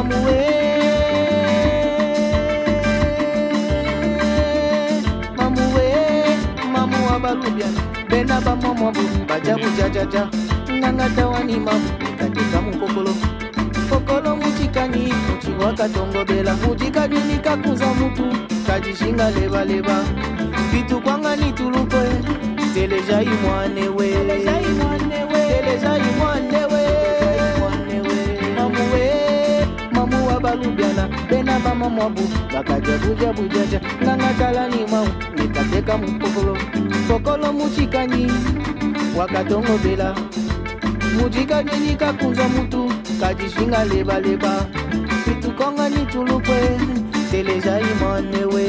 Mamue Mamu abalubiana Bena ba momo bajabu jajaja Ngangata wani mamu katika mukokolo Kokolo muchikani muchiwaka tongo bela Muchikani nikakuza mutu kajishinga leba leba Vitu kwanga ni tulukwe Teleja imwanewe Teleja imwanewe Mamu abalubiana Bena ba momo bakajabu jabu jaja Ngangata ni mamu nikateka mukokolo Kokolo muchikani wakatongo bela Muchikani nikakunza mutu kajishinga leba leba Vitu konga ni tulukwe Teleja imwanewe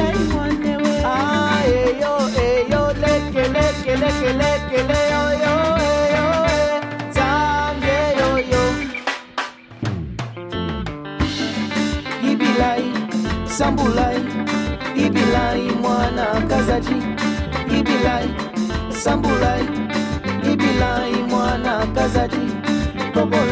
eyo leke leke leke leke le yo Zange yo Ibilai Sambulai Ibilai mwana kazaji Ibilai Sambulai Ibilai mwana kazaji Kobo